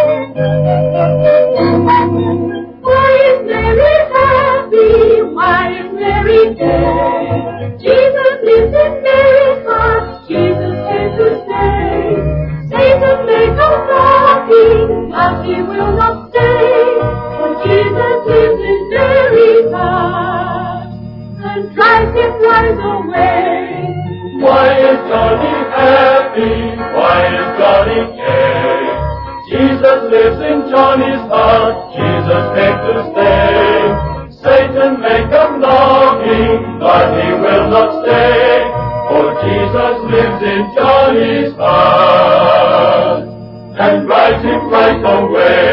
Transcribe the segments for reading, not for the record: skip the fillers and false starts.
Why is Mary happy? Why is Mary gay? Jesus lives in Mary's heart. Jesus came to stay. Satan may come knocking, but he will not stay. For Jesus lives in Mary's heart and drives him right away. Why is Johnny happy? Why is Johnny gay? Jesus lives in Johnny's heart. Jesus came to stay. Satan may come knocking, but he will not stay. For Jesus lives in Johnny's heart and drives him right away.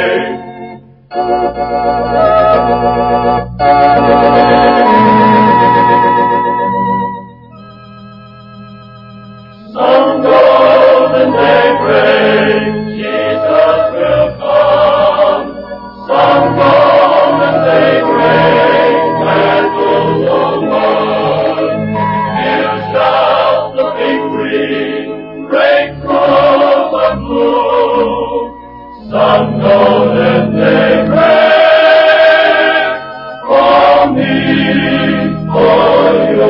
Some golden daybreak, Jesus will come. Some golden daybreak, battles over. He'll shout the victory, break through the blue. Some golden daybreak, for me, for you.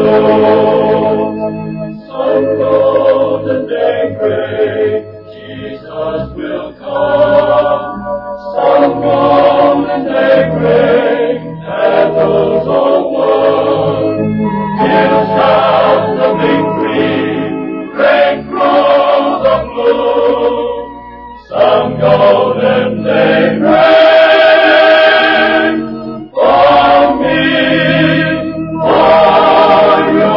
Some golden daybreak, Jesus will come. Some golden daybreak, battles over. He'll shout the victory, break through the blue. Some golden daybreak, for me, for you.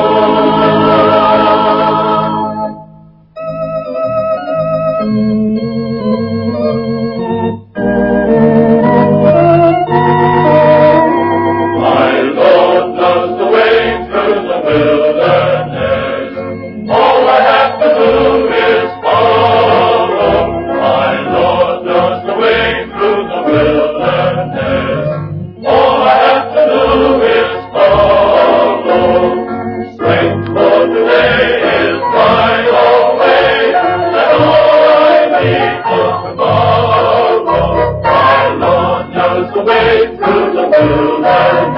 My Lord knows the way through the wilderness. All I have to do is follow. My Lord knows the way through the wilderness. All I have to do is follow. Strength for today is my always, and all I need for tomorrow. My Lord knows the way through the wilderness.